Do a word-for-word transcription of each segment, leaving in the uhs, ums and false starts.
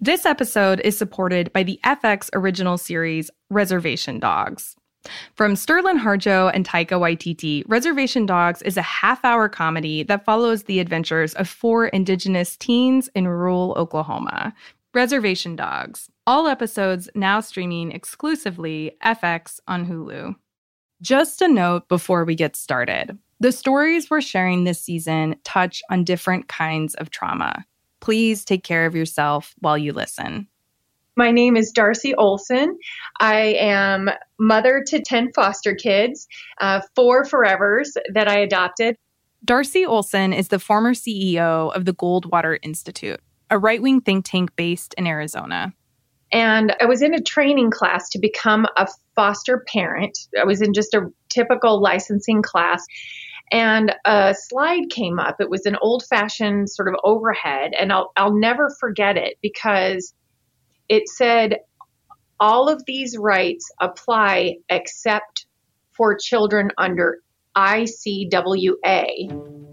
This episode is supported by the F X original series Reservation Dogs. From Sterling Harjo and Taika Waititi, Reservation Dogs is a half-hour comedy that follows the adventures of four Indigenous teens in rural Oklahoma. Reservation Dogs. All episodes now streaming exclusively F X on Hulu. Just a note before we get started. The stories we're sharing this season touch on different kinds of trauma. Please take care of yourself while you listen. My name is Darcy Olson. I am mother to ten foster kids, uh, four forevers that I adopted. Darcy Olson is the former C E O of the Goldwater Institute, a right-wing think tank based in Arizona. And I was in a training class to become a foster parent. I was in just a typical licensing class. And a slide came up. It was an old-fashioned sort of overhead, and I'll I'll never forget it because it said, all of these rights apply except for children under I C W A.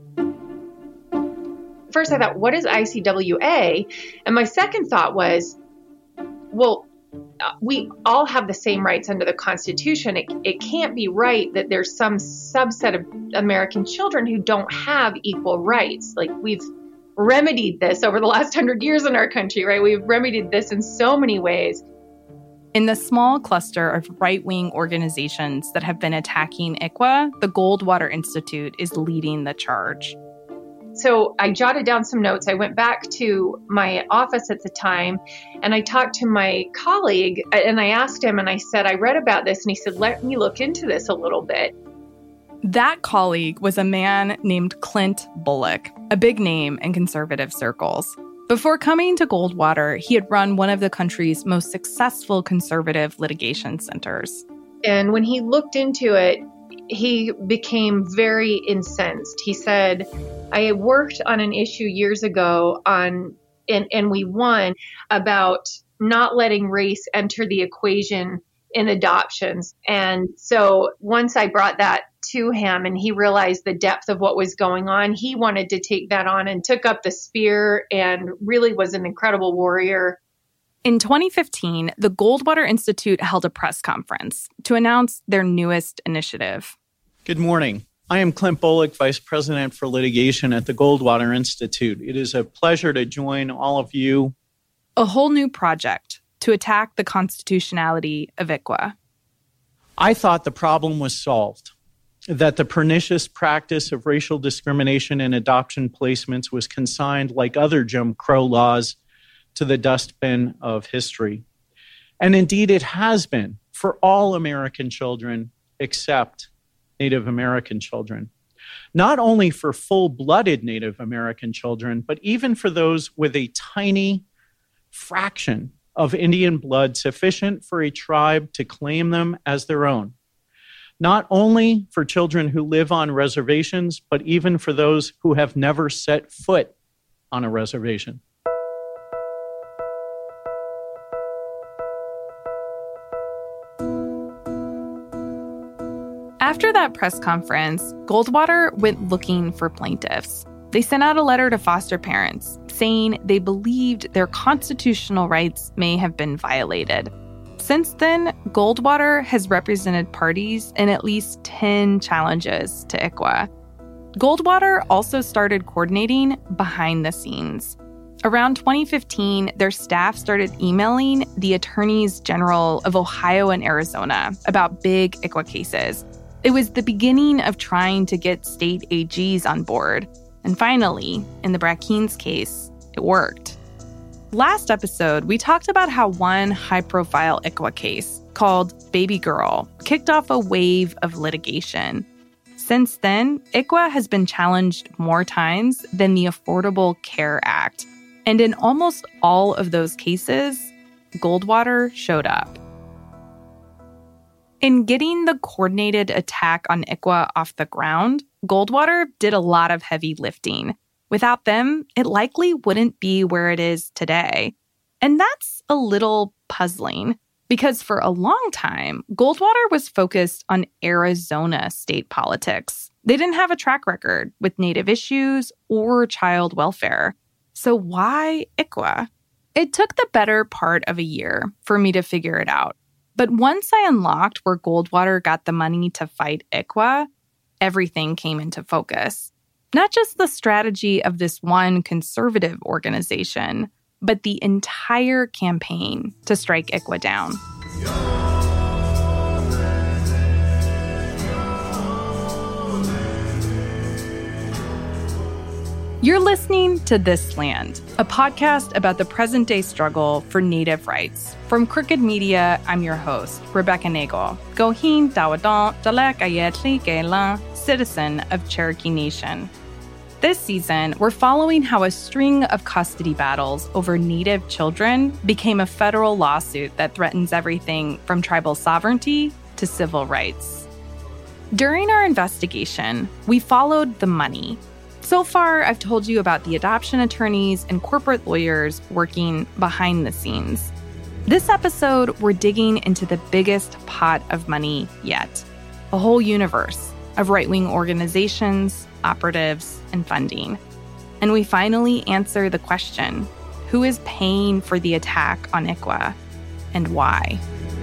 First I thought, what is I C W A? And my second thought was, well, we all have the same rights under the Constitution. It, it can't be right that there's some subset of American children who don't have equal rights. Like, we've remedied this over the last hundred years in our country, right? We've remedied this in so many ways. In the small cluster of right-wing organizations that have been attacking I C W A, the Goldwater Institute is leading the charge. So I jotted down some notes. I went back to my office at the time and I talked to my colleague and I asked him and I said, I read about this, and he said, let me look into this a little bit. That colleague was a man named Clint Bullock, a big name in conservative circles. Before coming to Goldwater, he had run one of the country's most successful conservative litigation centers. And when he looked into it, he became very incensed. He said, I worked on an issue years ago on, and, and we won, about not letting race enter the equation in adoptions. And so once I brought that to him and he realized the depth of what was going on, he wanted to take that on and took up the spear and really was an incredible warrior. In twenty fifteen, the Goldwater Institute held a press conference to announce their newest initiative. Good morning. I am Clint Bullock, Vice President for Litigation at the Goldwater Institute. It is a pleasure to join all of you. A whole new project to attack the constitutionality of I C W A. I thought the problem was solved, that the pernicious practice of racial discrimination in adoption placements was consigned, like other Jim Crow laws, to the dustbin of history. And indeed, it has been for all American children except Native American children. Not only for full-blooded Native American children, but even for those with a tiny fraction of Indian blood sufficient for a tribe to claim them as their own. Not only for children who live on reservations, but even for those who have never set foot on a reservation. After that press conference, Goldwater went looking for plaintiffs. They sent out a letter to foster parents saying they believed their constitutional rights may have been violated. Since then, Goldwater has represented parties in at least ten challenges to I C W A. Goldwater also started coordinating behind the scenes. Around twenty fifteen, their staff started emailing the attorneys general of Ohio and Arizona about big I C W A cases. It was the beginning of trying to get state A Gs on board. And finally, in the Brackeen's case, it worked. Last episode, we talked about how one high-profile I C W A case, called Baby Girl, kicked off a wave of litigation. Since then, I C W A has been challenged more times than the Affordable Care Act. And in almost all of those cases, Goldwater showed up. In getting the coordinated attack on I C W A off the ground, Goldwater did a lot of heavy lifting. Without them, it likely wouldn't be where it is today. And that's a little puzzling, because for a long time, Goldwater was focused on Arizona state politics. They didn't have a track record with Native issues or child welfare. So why I C W A? It took the better part of a year for me to figure it out. But once I unlocked where Goldwater got the money to fight I C W A, everything came into focus. Not just the strategy of this one conservative organization, but the entire campaign to strike I C W A down. You're listening to This Land, a podcast about the present-day struggle for Native rights. From Crooked Media, I'm your host, Rebecca Nagle, Gohin Dawadon Dalek Ayetli Gela, citizen of Cherokee Nation. This season, we're following how a string of custody battles over Native children became a federal lawsuit that threatens everything from tribal sovereignty to civil rights. During our investigation, we followed the money. So far, I've told you about the adoption attorneys and corporate lawyers working behind the scenes. This episode, we're digging into the biggest pot of money yet, a whole universe of right-wing organizations, operatives, and funding. And we finally answer the question, who is paying for the attack on I C W A and why?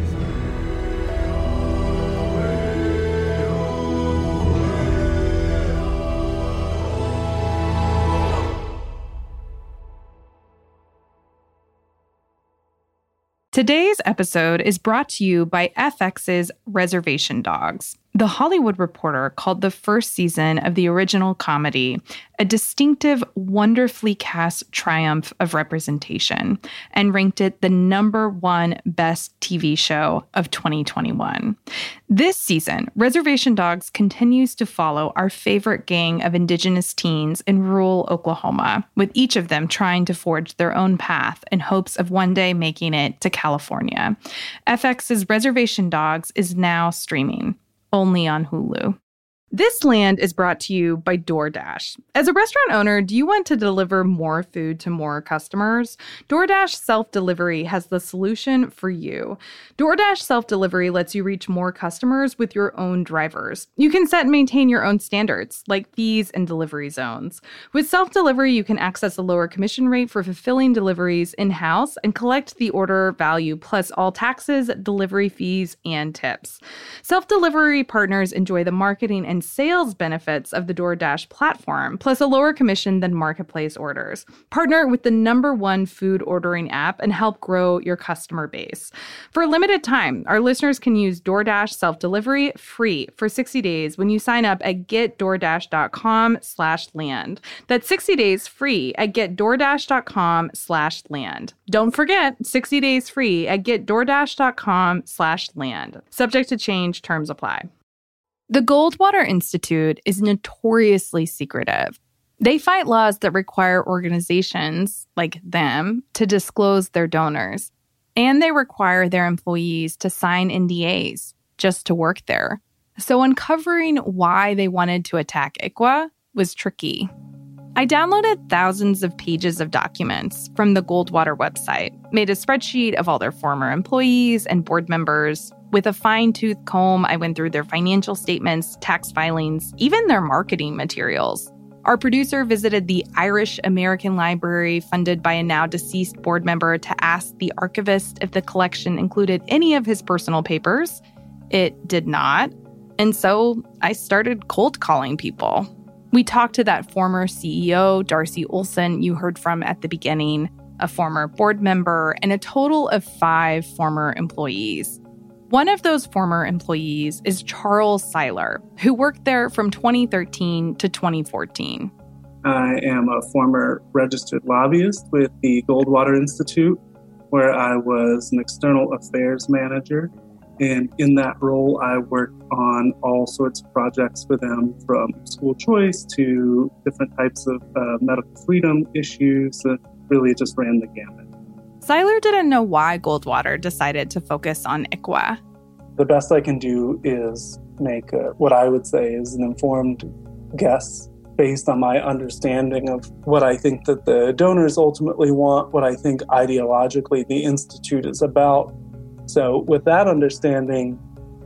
Today's episode is brought to you by F X's Reservation Dogs. The Hollywood Reporter called the first season of the original comedy a distinctive, wonderfully cast triumph of representation and ranked it the number one best T V show of twenty twenty-one. This season, Reservation Dogs continues to follow our favorite gang of Indigenous teens in rural Oklahoma, with each of them trying to forge their own path in hopes of one day making it to California. F X's Reservation Dogs is now streaming, only on Hulu. This Land is brought to you by DoorDash. As a restaurant owner, do you want to deliver more food to more customers? DoorDash Self-Delivery has the solution for you. DoorDash Self-Delivery lets you reach more customers with your own drivers. You can set and maintain your own standards, like fees and delivery zones. With Self-Delivery, you can access a lower commission rate for fulfilling deliveries in-house and collect the order value plus all taxes, delivery fees, and tips. Self-Delivery partners enjoy the marketing and sales benefits of the DoorDash platform, plus a lower commission than marketplace orders. Partner with the number one food ordering app and help grow your customer base. For a limited time, our listeners can use DoorDash self-delivery free for sixty days when you sign up at getdoordash.com slash land. That's sixty days free at getdoordash.com slash land. Don't forget, sixty days free at getdoordash.com slash land. Subject to change, terms apply. The Goldwater Institute is notoriously secretive. They fight laws that require organizations, like them, to disclose their donors. And they require their employees to sign N D As just to work there. So uncovering why they wanted to attack I C W A was tricky. I downloaded thousands of pages of documents from the Goldwater website, made a spreadsheet of all their former employees and board members. With a fine-tooth comb, I went through their financial statements, tax filings, even their marketing materials. Our producer visited the Irish American Library, funded by a now-deceased board member, to ask the archivist if the collection included any of his personal papers. It did not. And so I started cold calling people. We talked to that former C E O, Darcy Olson, you heard from at the beginning, a former board member, and a total of five former employees. One of those former employees is Charles Seiler, who worked there from twenty thirteen to twenty fourteen. I am a former registered lobbyist with the Goldwater Institute, where I was an external affairs manager. And in that role, I worked on all sorts of projects for them, from school choice to different types of uh, medical freedom issues that really just ran the gamut. Seiler didn't know why Goldwater decided to focus on I C W A. The best I can do is make a, what I would say is an informed guess based on my understanding of what I think that the donors ultimately want, what I think ideologically the Institute is about. So with that understanding,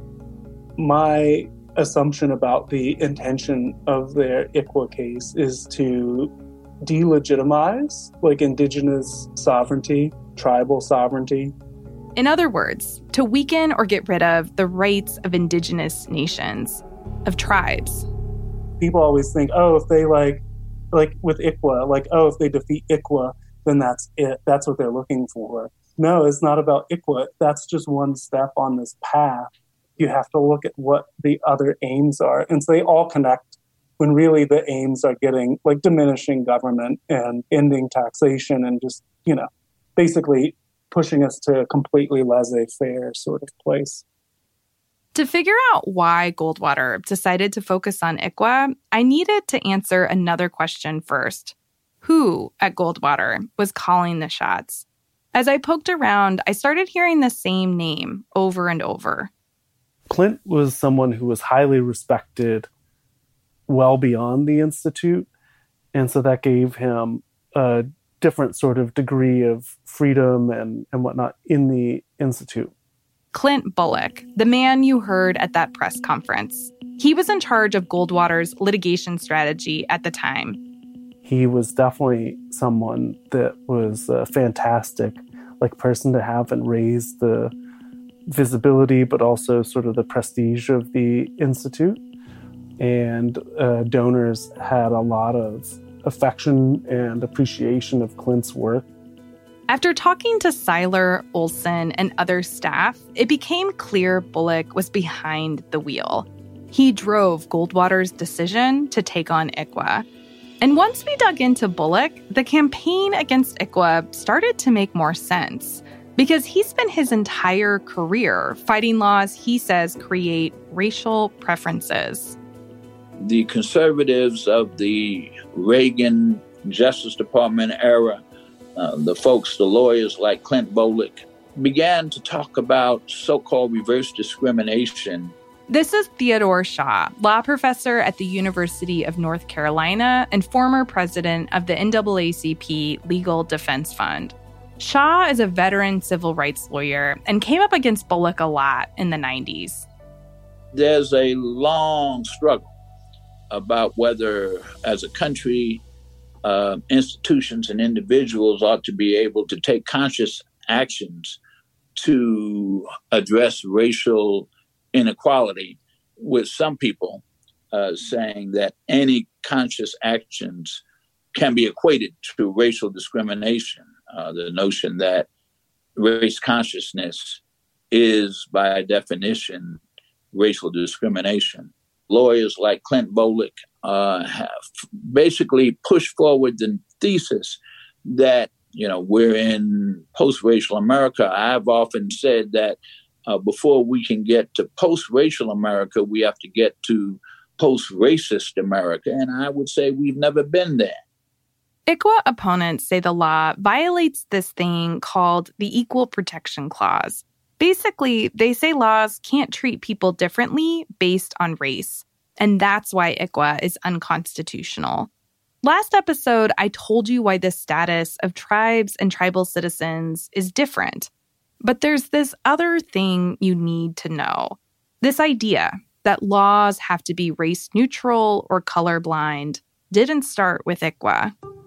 my assumption about the intention of their I C W A case is to delegitimize like indigenous sovereignty, tribal sovereignty. In other words, to weaken or get rid of the rights of indigenous nations, of tribes. People always think, oh, if they like, like with I C W A, like, oh, if they defeat I C W A, then that's it. That's what they're looking for. No, it's not about I C W A. That's just one step on this path. You have to look at what the other aims are. And so they all connect when really the aims are getting like diminishing government and ending taxation and just, you know, basically pushing us to a completely laissez-faire sort of place. To figure out why Goldwater decided to focus on I C W A, I needed to answer another question first. Who at Goldwater was calling the shots? As I poked around, I started hearing the same name over and over. Clint was someone who was highly respected well beyond the Institute, and so that gave him a different sort of degree of freedom and, and whatnot in the Institute. Clint Bullock, the man you heard at that press conference. He was in charge of Goldwater's litigation strategy at the time. He was definitely someone that was a fantastic like person to have and raise the visibility, but also sort of the prestige of the Institute. And uh, donors had a lot of affection and appreciation of Clint's work. After talking to Seiler, Olson, and other staff, it became clear Bullock was behind the wheel. He drove Goldwater's decision to take on I C W A. And once we dug into Bullock, the campaign against I C W A started to make more sense because he spent his entire career fighting laws he says create racial preferences. The conservatives of the Reagan Justice Department era, uh, the folks, the lawyers like Clint Bullock, began to talk about so-called reverse discrimination. This is Theodore Shaw, law professor at the University of North Carolina and former president of the N double A C P Legal Defense Fund. Shaw is a veteran civil rights lawyer and came up against Bullock a lot in the nineties. There's a long struggle about whether, as a country, uh, institutions and individuals ought to be able to take conscious actions to address racial inequality, with some people uh, saying that any conscious actions can be equated to racial discrimination. Uh, the notion that race consciousness is, by definition, racial discrimination. Lawyers like Clint Bullock uh, have basically pushed forward the thesis that, you know, we're in post-racial America. I've often said that Uh, before we can get to post-racial America, we have to get to post-racist America. And I would say we've never been there. I C W A opponents say the law violates this thing called the Equal Protection Clause. Basically, they say laws can't treat people differently based on race. And that's why I C W A is unconstitutional. Last episode, I told you why the status of tribes and tribal citizens is different. But there's this other thing you need to know. This idea that laws have to be race neutral or colorblind didn't start with I C W A.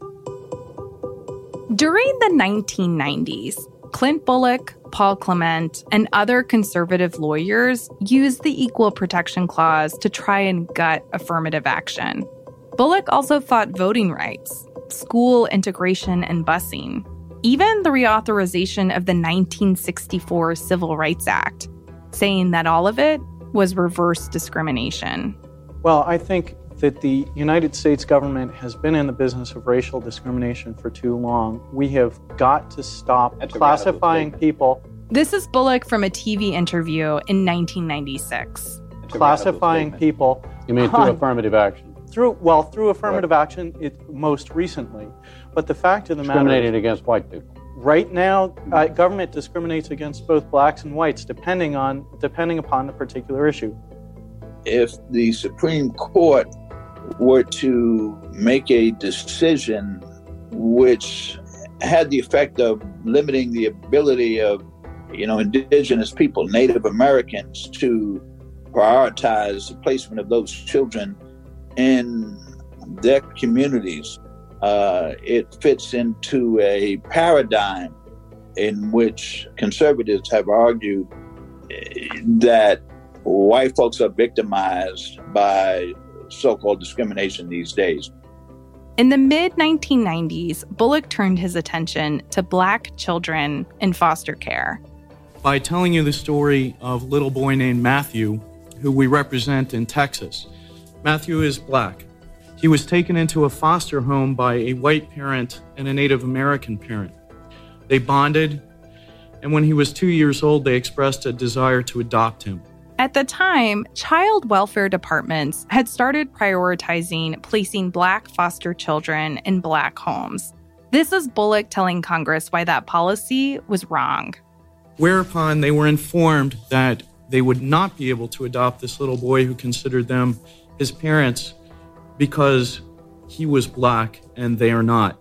During the nineteen nineties, Clint Bullock, Paul Clement, and other conservative lawyers used the Equal Protection Clause to try and gut affirmative action. Bullock also fought voting rights, school integration and busing, even the reauthorization of the nineteen sixty-four Civil Rights Act, saying that all of it was reverse discrimination. Well, I think that the United States government has been in the business of racial discrimination for too long. We have got to stop That's classifying people. This is Bullock from a T V interview in nineteen ninety-six. Classifying people. You mean through on, affirmative action? Through well, through affirmative right. action, it most recently. But the fact of the matter is, discriminating against white people. Right now, uh, government discriminates against both blacks and whites, depending on depending upon the particular issue. If the Supreme Court were to make a decision which had the effect of limiting the ability of, you know, indigenous people, Native Americans, to prioritize the placement of those children in their communities, uh, it fits into a paradigm in which conservatives have argued that white folks are victimized by so-called discrimination these days. In the mid nineteen nineties, Bullock turned his attention to Black children in foster care. By telling you the story of a little boy named Matthew, who we represent in Texas. Matthew is Black. He was taken into a foster home by a white parent and a Native American parent. They bonded, and when he was two years old, they expressed a desire to adopt him. At the time, child welfare departments had started prioritizing placing Black foster children in Black homes. This is Bullock telling Congress why that policy was wrong. Whereupon they were informed that they would not be able to adopt this little boy who considered them his parents because he was Black and they are not.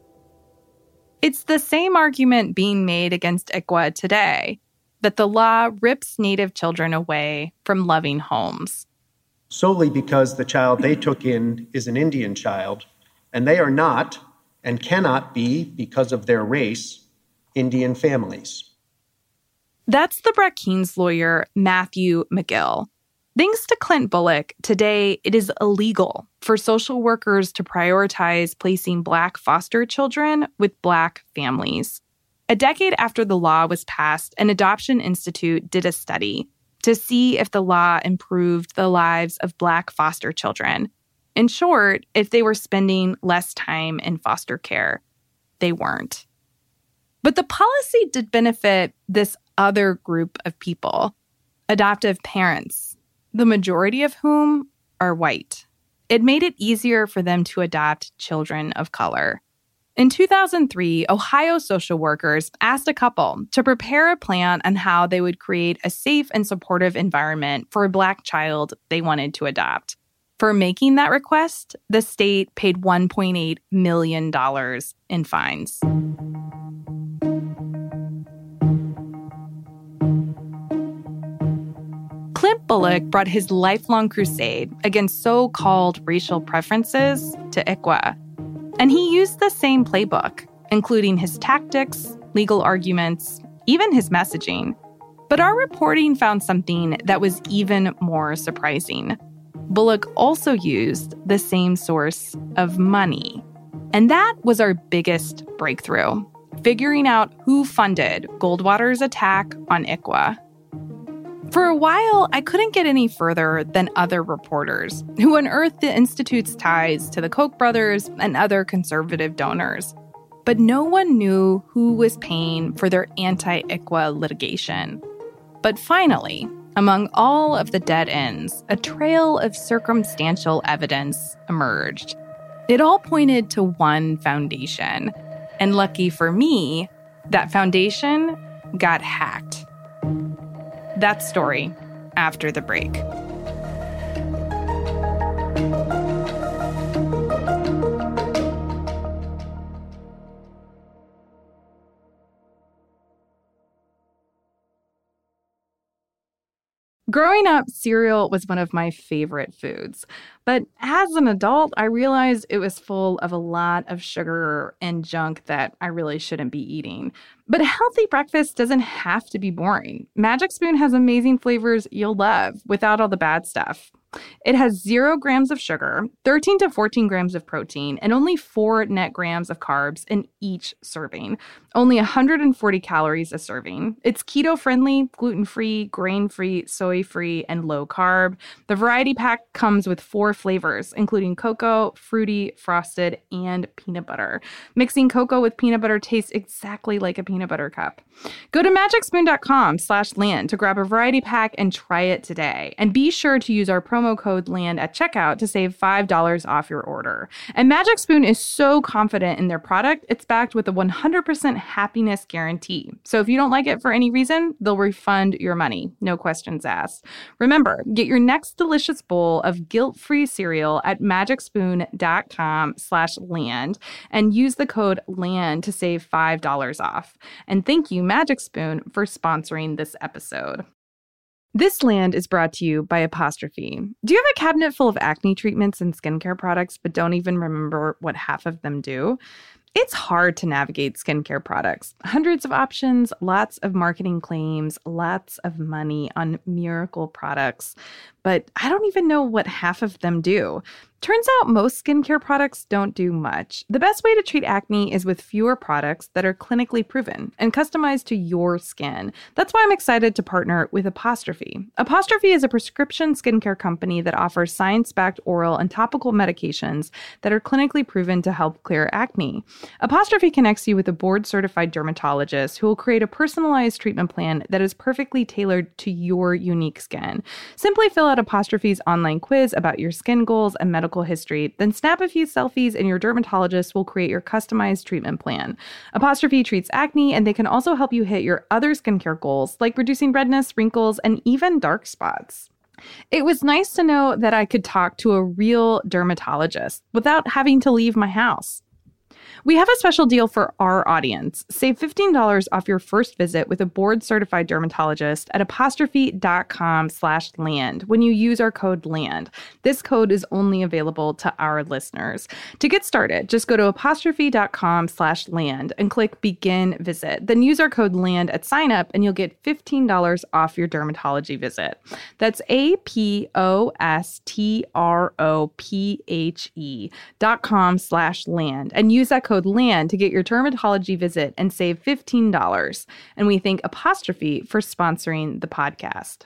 It's the same argument being made against I C W A today, that the law rips Native children away from loving homes. Solely because the child they took in is an Indian child, and they are not, and cannot be, because of their race, Indian families. That's the Brett Keane's lawyer, Matthew McGill. Thanks to Clint Bullock, today it is illegal for social workers to prioritize placing Black foster children with Black families. A decade after the law was passed, an Adoption Institute did a study to see if the law improved the lives of Black foster children. In short, if they were spending less time in foster care. They weren't. But the policy did benefit this other group of people, adoptive parents, the majority of whom are white. It made it easier for them to adopt children of color. In two thousand three, Ohio social workers asked a couple to prepare a plan on how they would create a safe and supportive environment for a Black child they wanted to adopt. For making that request, the state paid one point eight million dollars in fines. Clint Bullock brought his lifelong crusade against so-called racial preferences to I C W A. And he used the same playbook, including his tactics, legal arguments, even his messaging. But our reporting found something that was even more surprising. Bullock also used the same source of money. And that was our biggest breakthrough, figuring out who funded Goldwater's attack on I C W A. For a while, I couldn't get any further than other reporters who unearthed the Institute's ties to the Koch brothers and other conservative donors. But no one knew who was paying for their anti-I C W A litigation. But finally, among all of the dead ends, a trail of circumstantial evidence emerged. It all pointed to one foundation. And lucky for me, that foundation got hacked. That story after the break. Growing up, cereal was one of my favorite foods. But as an adult, I realized it was full of a lot of sugar and junk that I really shouldn't be eating. But a healthy breakfast doesn't have to be boring. Magic Spoon has amazing flavors you'll love without all the bad stuff. It has zero grams of sugar, thirteen to fourteen grams of protein, and only four net grams of carbs in each serving. Only one hundred forty calories a serving. It's keto-friendly, gluten-free, grain-free, soy-free, and low-carb. The variety pack comes with four flavors, including cocoa, fruity, frosted, and peanut butter. Mixing cocoa with peanut butter tastes exactly like a peanut butter cup. Go to magicspoon.com slash land to grab a variety pack and try it today. And be sure to use our promo code LAND at checkout to save five dollars off your order. And Magic Spoon is so confident in their product, it's backed with a one hundred percent happiness guarantee. So if you don't like it for any reason, they'll refund your money. No questions asked. Remember, get your next delicious bowl of guilt-free cereal at magicspoon.com slash land and use the code LAND to save five dollars off. And thank you, Magic Spoon, for sponsoring this episode. This land is brought to you by Apostrophe. Do you have a cabinet full of acne treatments and skincare products, but don't even remember what half of them do? It's hard to navigate skincare products. Hundreds of options, lots of marketing claims, lots of money on miracle products. But I don't even know what half of them do. Turns out most skincare products don't do much. The best way to treat acne is with fewer products that are clinically proven and customized to your skin. That's why I'm excited to partner with Apostrophe. Apostrophe is a prescription skincare company that offers science-backed oral and topical medications that are clinically proven to help clear acne. Apostrophe connects you with a board-certified dermatologist who will create a personalized treatment plan that is perfectly tailored to your unique skin. Simply fill out Apostrophe's online quiz about your skin goals and medical history, then snap a few selfies and your dermatologist will create your customized treatment plan. Apostrophe treats acne, and they can also help you hit your other skincare goals like reducing redness, wrinkles, and even dark spots. It was nice to know that I could talk to a real dermatologist without having to leave my house. We have a special deal for our audience. Save fifteen dollars off your first visit with a board-certified dermatologist at apostrophe.com slash land when you use our code LAND. This code is only available to our listeners. To get started, just go to apostrophe.com slash land and click Begin Visit. Then use our code LAND at sign up and you'll get fifteen dollars off your dermatology visit. That's A-P-O-S-T-R-O-P-H-E dot com slash land and use that code LAND to get your dermatology visit and save fifteen dollars. And we thank Apostrophe for sponsoring the podcast.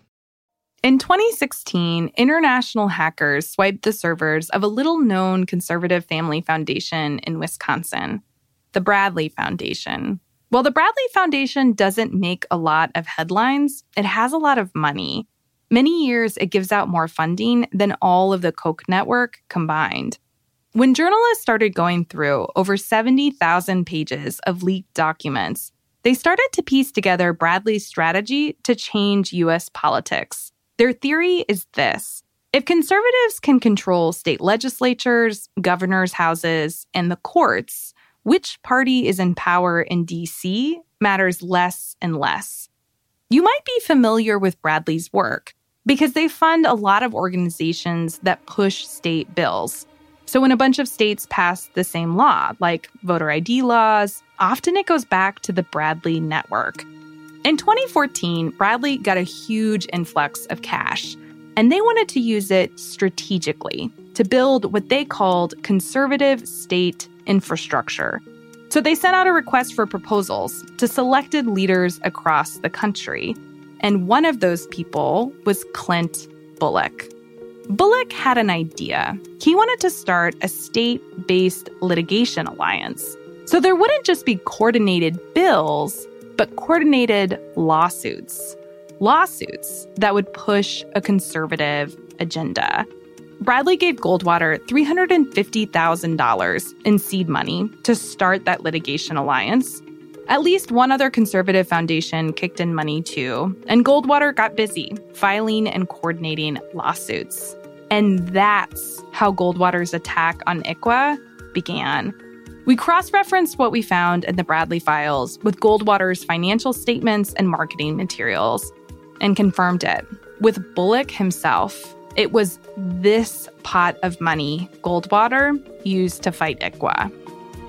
In twenty sixteen, international hackers swiped the servers of a little-known conservative family foundation in Wisconsin, the Bradley Foundation. While the Bradley Foundation doesn't make a lot of headlines, it has a lot of money. Many years, it gives out more funding than all of the Koch network combined. When journalists started going through over seventy thousand pages of leaked documents, they started to piece together Bradley's strategy to change U S politics. Their theory is this: if conservatives can control state legislatures, governors' houses, and the courts, which party is in power in D C matters less and less. You might be familiar with Bradley's work because they fund a lot of organizations that push state bills. So when a bunch of states pass the same law, like voter I D laws, often it goes back to the Bradley network. In twenty fourteen, Bradley got a huge influx of cash, and they wanted to use it strategically to build what they called conservative state infrastructure. So they sent out a request for proposals to selected leaders across the country. And one of those people was Clint Bullock. Bullock had an idea. He wanted to start a state-based litigation alliance. So there wouldn't just be coordinated bills, but coordinated lawsuits. Lawsuits that would push a conservative agenda. Bradley gave Goldwater three hundred fifty thousand dollars in seed money to start that litigation alliance. At least one other conservative foundation kicked in money too, and Goldwater got busy filing and coordinating lawsuits. And that's how Goldwater's attack on I C W A began. We cross-referenced what we found in the Bradley files with Goldwater's financial statements and marketing materials and confirmed it. With Bullock himself, it was this pot of money Goldwater used to fight I C W A.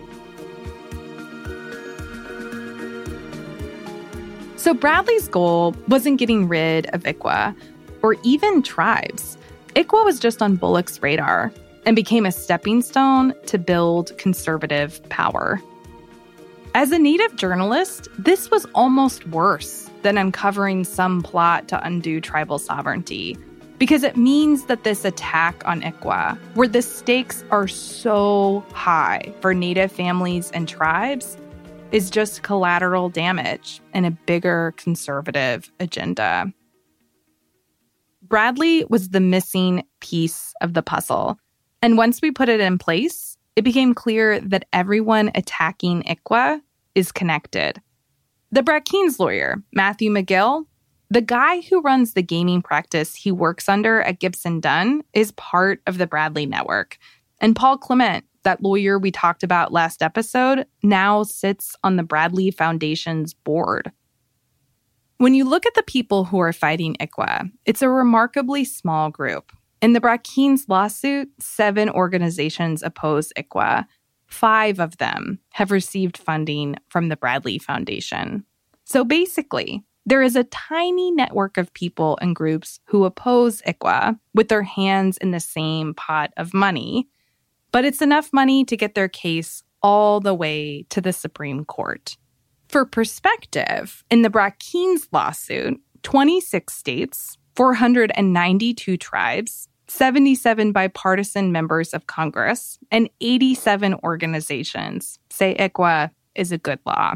So Bradley's goal wasn't getting rid of I C W A or even tribes. I C W A was just on Bullock's radar and became a stepping stone to build conservative power. As a Native journalist, this was almost worse than uncovering some plot to undo tribal sovereignty, because it means that this attack on I C W A, where the stakes are so high for Native families and tribes, is just collateral damage in a bigger conservative agenda. Bradley was the missing piece of the puzzle. And once we put it in place, it became clear that everyone attacking I C W A is connected. The Brett Keane's lawyer, Matthew McGill, the guy who runs the gaming practice he works under at Gibson Dunn, is part of the Bradley network. And Paul Clement, that lawyer we talked about last episode, now sits on the Bradley Foundation's board. When you look at the people who are fighting I C W A, it's a remarkably small group. In the Brackeen's lawsuit, seven organizations oppose I C W A. Five of them have received funding from the Bradley Foundation. So basically, there is a tiny network of people and groups who oppose I C W A with their hands in the same pot of money, but it's enough money to get their case all the way to the Supreme Court. For perspective, in the Brackeen's lawsuit, twenty-six states, four hundred ninety-two tribes, seventy-seven bipartisan members of Congress, and eighty-seven organizations say I C W A is a good law.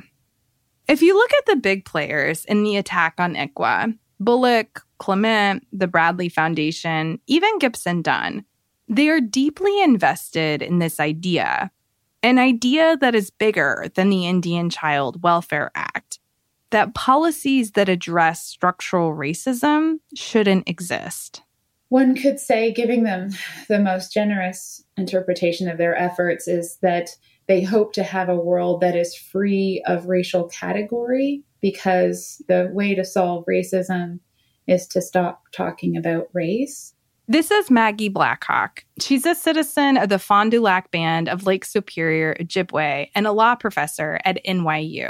If you look at the big players in the attack on I C W A, Bullock, Clement, the Bradley Foundation, even Gibson Dunn, they are deeply invested in this idea, an idea that is bigger than the Indian Child Welfare Act, that policies that address structural racism shouldn't exist. One could say, giving them the most generous interpretation of their efforts, is that they hope to have a world that is free of racial category, because the way to solve racism is to stop talking about race. This is Maggie Blackhawk. She's a citizen of the Fond du Lac Band of Lake Superior, Ojibwe, and a law professor at N Y U.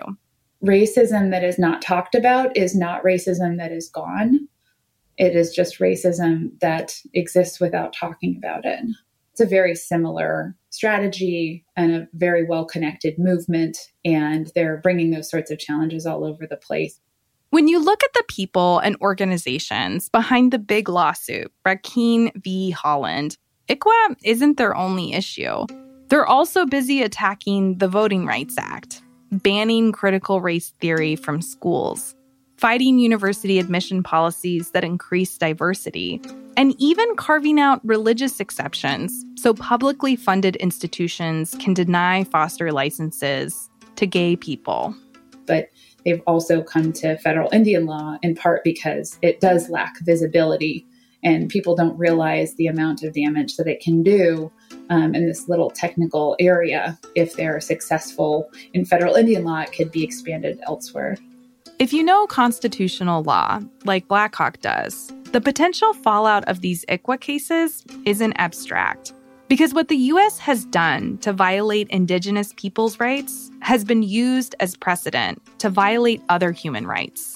Racism that is not talked about is not racism that is gone. It is just racism that exists without talking about it. It's a very similar strategy and a very well-connected movement, and they're bringing those sorts of challenges all over the place. When you look at the people and organizations behind the big lawsuit, Brackeen v. Holland, I C W A isn't their only issue. They're also busy attacking the Voting Rights Act, banning critical race theory from schools, fighting university admission policies that increase diversity, and even carving out religious exceptions so publicly funded institutions can deny foster licenses to gay people. But they've also come to federal Indian law in part because it does lack visibility, and people don't realize the amount of damage that it can do um, in this little technical area. If they're successful in federal Indian law, it could be expanded elsewhere. If you know constitutional law, like Blackhawk does, the potential fallout of these I C W A cases isn't abstract. Because what the U S has done to violate Indigenous peoples' rights has been used as precedent to violate other human rights.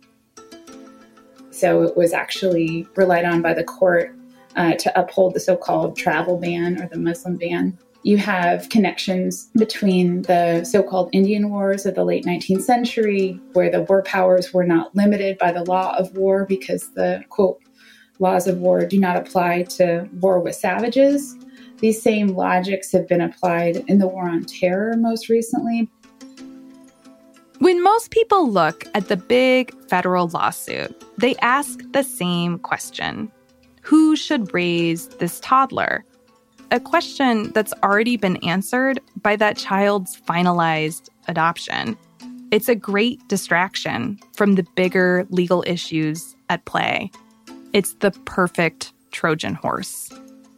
So it was actually relied on by the court uh, to uphold the so-called travel ban or the Muslim ban. You have connections between the so-called Indian Wars of the late nineteenth century, where the war powers were not limited by the law of war because the, quote, laws of war do not apply to war with savages. These same logics have been applied in the war on terror most recently. When most people look at the big federal lawsuit, they ask the same question. Who should raise this toddler? A question that's already been answered by that child's finalized adoption. It's a great distraction from the bigger legal issues at play. It's the perfect Trojan horse.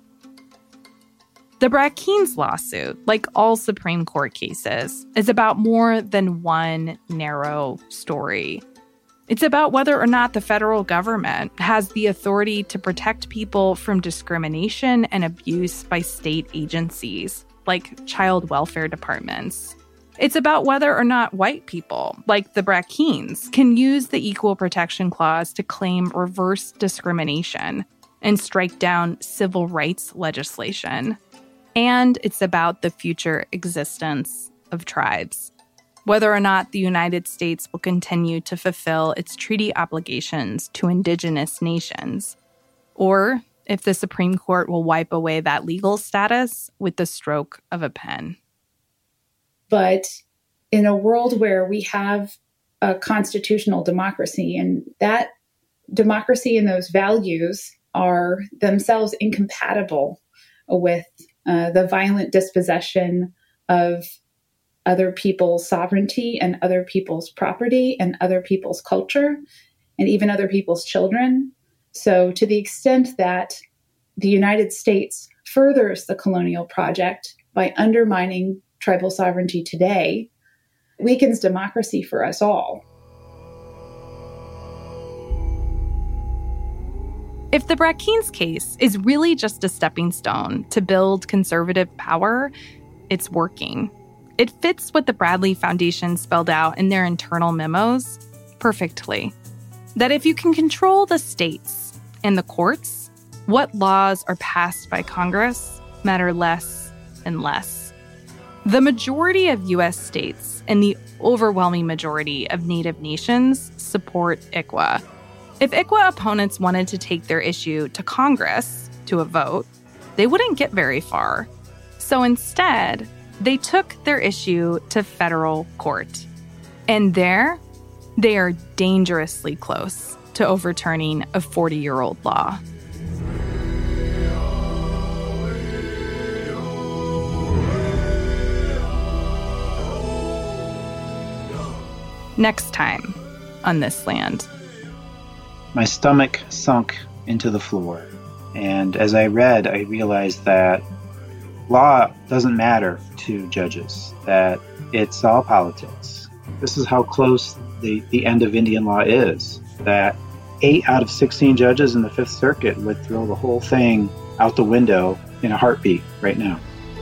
The Brackeen's lawsuit, like all Supreme Court cases, is about more than one narrow story. It's about whether or not the federal government has the authority to protect people from discrimination and abuse by state agencies, like child welfare departments. It's about whether or not white people, like the Brackeens, can use the Equal Protection Clause to claim reverse discrimination and strike down civil rights legislation. And it's about the future existence of tribes. Whether or not the United States will continue to fulfill its treaty obligations to indigenous nations, or if the Supreme Court will wipe away that legal status with the stroke of a pen. But in a world where we have a constitutional democracy, and that democracy and those values are themselves incompatible with uh, the violent dispossession of other people's sovereignty and other people's property and other people's culture and even other people's children. So to the extent that the United States furthers the colonial project by undermining tribal sovereignty today, weakens democracy for us all. If the Brackeen's case is really just a stepping stone to build conservative power, it's working. It fits what the Bradley Foundation spelled out in their internal memos perfectly. That if you can control the states and the courts, what laws are passed by Congress matter less and less. The majority of U S states and the overwhelming majority of Native nations support I C W A. If I C W A opponents wanted to take their issue to Congress to a vote, they wouldn't get very far. So instead, they took their issue to federal court. And there, they are dangerously close to overturning a forty-year-old law. Next time on This Land. My stomach sunk into the floor, and as I read, I realized that law doesn't matter to judges, that it's all politics. This is how close the, the end of Indian law is, that eight out of sixteen judges in the Fifth Circuit would throw the whole thing out the window in a heartbeat right now.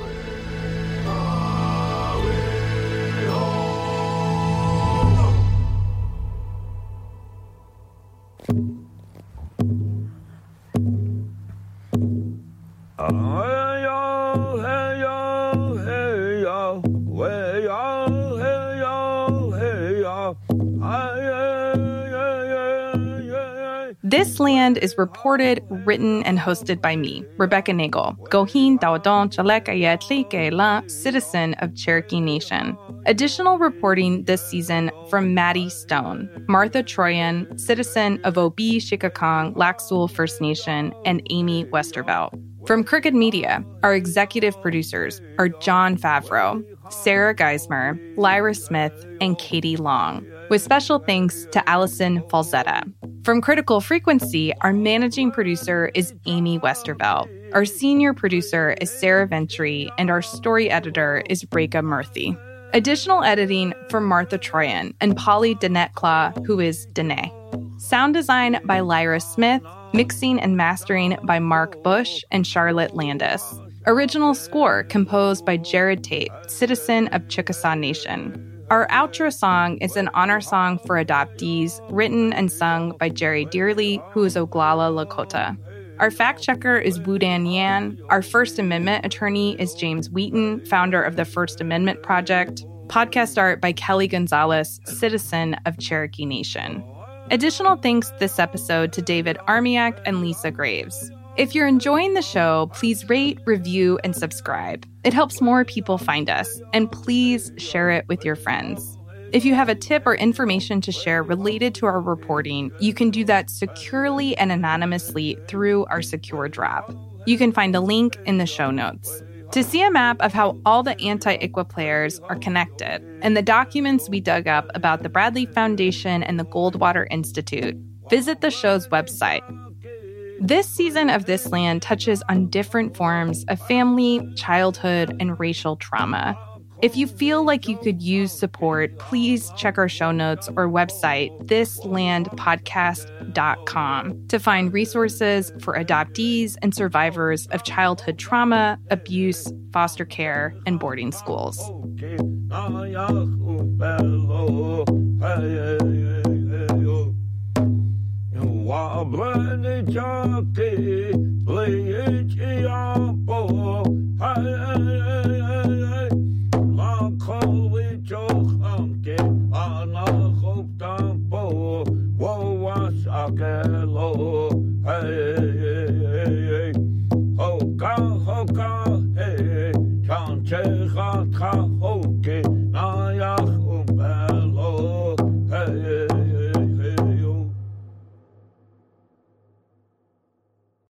This Land is reported, written, and hosted by me, Rebecca Nagel, Gohin Daudon Chalek Ayatli Keila, citizen of Cherokee Nation. Additional reporting this season from Maddie Stone, Martha Troyan, citizen of Obi Shikakong, Laxul First Nation, and Amy Westervelt. From Crooked Media, our executive producers are John Favreau, Sarah Geismer, Lyra Smith, and Katie Long, with special thanks to Allison Falzetta. From Critical Frequency, our managing producer is Amy Westervelt. Our senior producer is Sarah Ventry, and our story editor is Reka Murthy. Additional editing from Martha Troyan and Polly Danette-Claw, who is Danae. Sound design by Lyra Smith, mixing and mastering by Mark Bush and Charlotte Landis. Original score composed by Jared Tate, citizen of Chickasaw Nation. Our outro song is an honor song for adoptees, written and sung by Jerry Dearly, who is Oglala Lakota. Our fact checker is Wudan Yan. Our First Amendment attorney is James Wheaton, founder of the First Amendment Project. Podcast art by Kelly Gonzalez, citizen of Cherokee Nation. Additional thanks this episode to David Armiak and Lisa Graves. If you're enjoying the show, please rate, review, and subscribe. It helps more people find us, and please share it with your friends. If you have a tip or information to share related to our reporting, you can do that securely and anonymously through our secure drop. You can find a link in the show notes. To see a map of how all the anti-I C W A players are connected and the documents we dug up about the Bradley Foundation and the Goldwater Institute, visit the show's website. This season of This Land touches on different forms of family, childhood, and racial trauma. If you feel like you could use support, please check our show notes or website, this land podcast dot com, to find resources for adoptees and survivors of childhood trauma, abuse, foster care, and boarding schools. Hoka hoka hey, chanche ha ha hoke.